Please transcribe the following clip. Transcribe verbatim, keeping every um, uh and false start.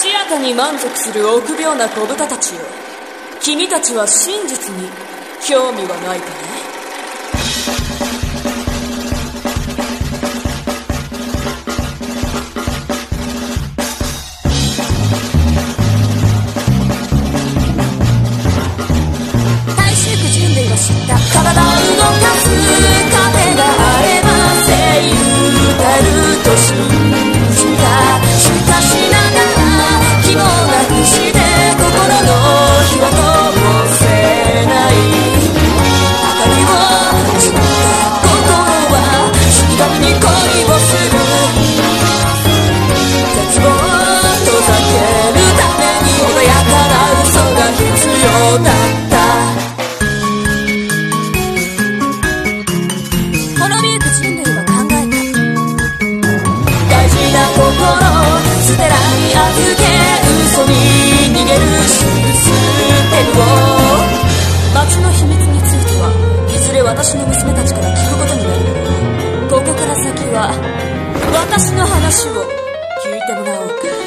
足跡に満足する臆病な小豚たちよ、君たちは真実に興味はないかね。大衆区人類は知った。体を動かす糧があれば声優がると信じた。しかしながら希望なくして心の火は灯せない。明かりを失った心は死神に恋をする。絶望を遠ざけるために穏やかな嘘が必要だった。滅びゆく人類は考えた。大事な心を捨てらに預け、嘘に逃げるシステムを。街の秘密についてはいずれ私の娘たちから聞くことになる。ここから先は私の話を聞いてもらおうか。